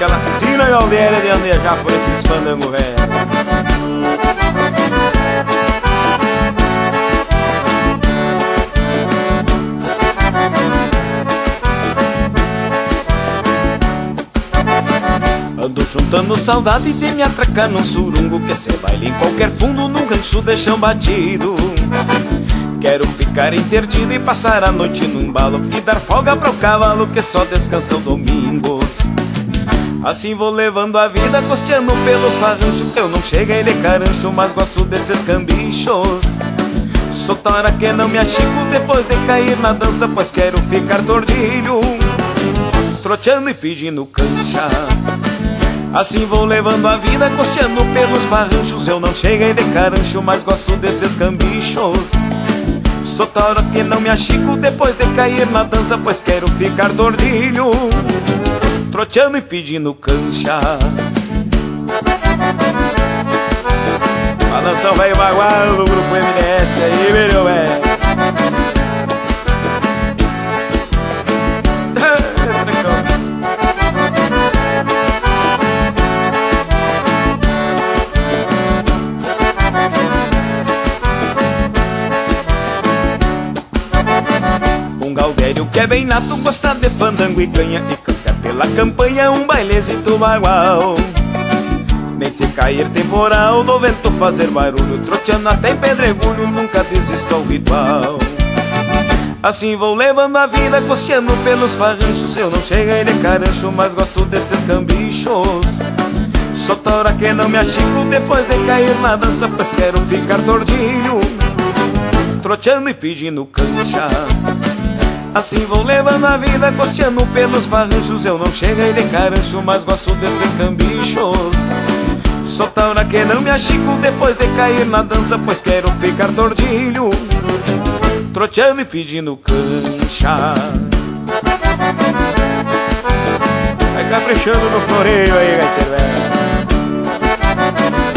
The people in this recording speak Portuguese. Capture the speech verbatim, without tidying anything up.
pela Sina Galdeira de andejar por esses fandango velho. Ando juntando saudade de me atracar num surungo, que cê baile em qualquer fundo num rancho de chão batido. Quero ficar intertido e passar a noite num balo e dar folga pro cavalo que só descansa os domingos. Assim vou levando a vida costeando pelos farranchos. Eu não cheguei de carancho, mas gosto desses cambichos. Sou tora que não me achico depois de cair na dança, pois quero ficar tordilho, troteando e pedindo cancha. Assim vou levando a vida costeando pelos farranchos. Eu não cheguei de carancho, mas gosto desses cambichos. Sou tora que não me achico depois de cair na dança, pois quero ficar tordilho, troteando e pedindo cancha. Balanção velho bagual do grupo M D S aí, meu velho. Um Galdério que é bem nato, gosta de fandango e canha, e canta pela campanha um bailezito bagual. Nem se cair temporal, do vento fazer barulho, troteando até em pedregulho, nunca desisto ao ritual. Assim vou levando a vida costeando pelos farranchos. Eu não cheguei de carancho, mas gosto desses cambichos. Sou tora que não me achico depois de cair na dança, pois quero ficar tordilho, troteando e pedindo cancha. Assim vou levando a vida costeando pelos farranchos. Eu não cheguei de carancho, mas gosto desses cambichos. Sou taura que não me achico depois de cair na dança, pois quero ficar tordilho, troteando e pedindo cancha. Vai caprichando no floreio aí, gaiteiro velho.